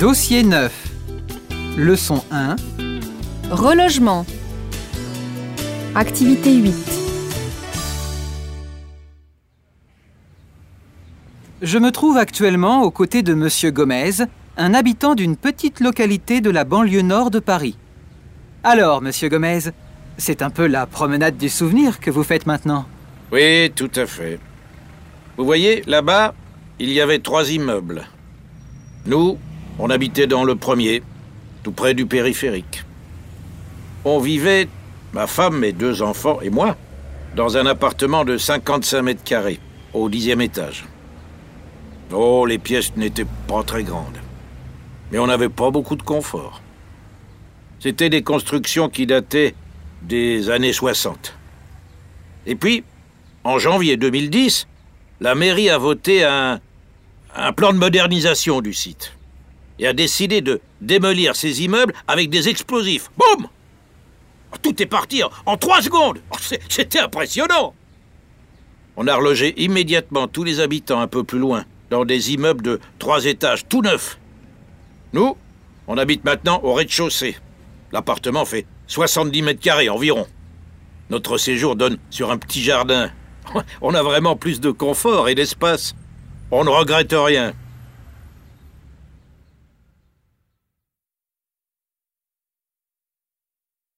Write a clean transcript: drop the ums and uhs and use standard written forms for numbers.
Dossier 9. Leçon 1. Relogement. Activité 8. Je me trouve actuellement aux côtés de Monsieur Gomez, un habitant d'une petite localité de la banlieue nord de Paris. Alors, Monsieur Gomez, c'est un peu la promenade du souvenir que vous faites maintenant. Oui, tout à fait. Vous voyez, là-bas, il y avait 3 immeubles. Nous, on habitait dans le premier, tout près du périphérique. On vivait, ma femme, mes 2 enfants et moi, dans un appartement de 55 mètres carrés, au 10e étage. Oh, les pièces n'étaient pas très grandes. Mais on n'avait pas beaucoup de confort. C'était des constructions qui dataient des années 60. Et puis, en janvier 2010, la mairie a voté un plan de modernisation du site et a décidé de démolir ces immeubles avec des explosifs. Boum! Tout est parti en 3 secondes. C'était impressionnant. On a relogé immédiatement tous les habitants un peu plus loin, dans des immeubles de 3 étages, tout neufs. Nous, on habite maintenant au rez-de-chaussée. L'appartement fait 70 mètres carrés environ. Notre séjour donne sur un petit jardin. On a vraiment plus de confort et d'espace. On ne regrette rien.